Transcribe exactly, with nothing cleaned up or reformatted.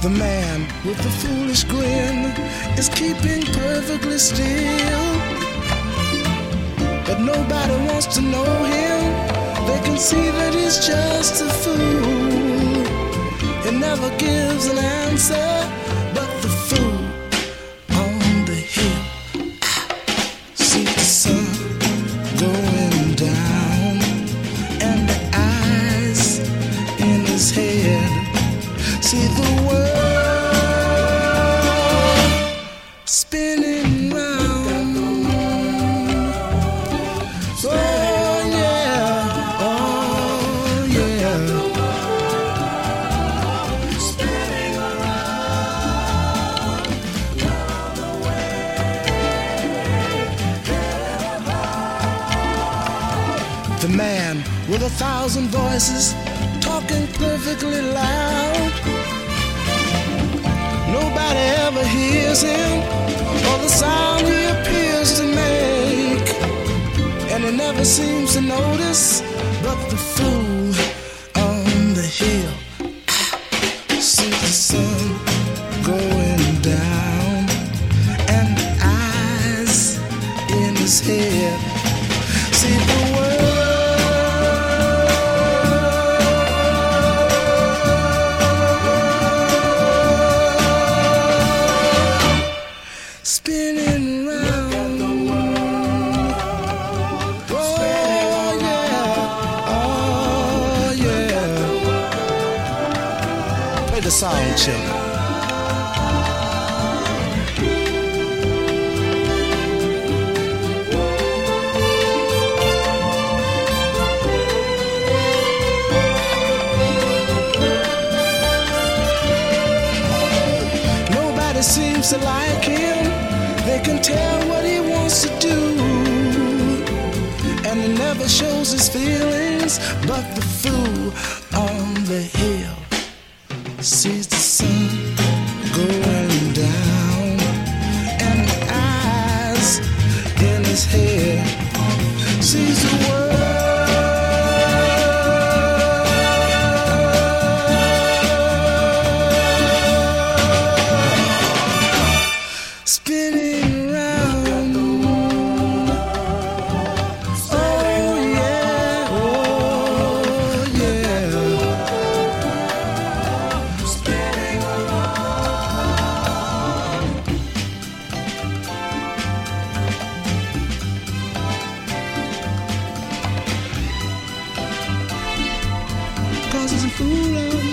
The man with the foolish grin is keeping perfectly still, but nobody wants to know him. They can see that he's just a fool. He never gives an answer, but the fool on the hill sees the sun going down, and the eyes in his head see the world spinning round. Oh yeah, oh yeah. Spinning around all the way. The man with a thousand voices talking perfectly loud. Nobody ever hears him or the sound he appears to make, and he never seems to notice. But the fool on the hill sees the sun going down, and the eyes in his head see the world spinning round. Oh yeah, oh yeah. Play the song, children. Nobody seems to like him. They can tell what he wants to do, and he never shows his feelings. But the fool on the hill sees the sun going down, and the eyes in his head sees the world spinning round. Oh yeah, oh yeah. Spinning around. 'Cause he's a fool on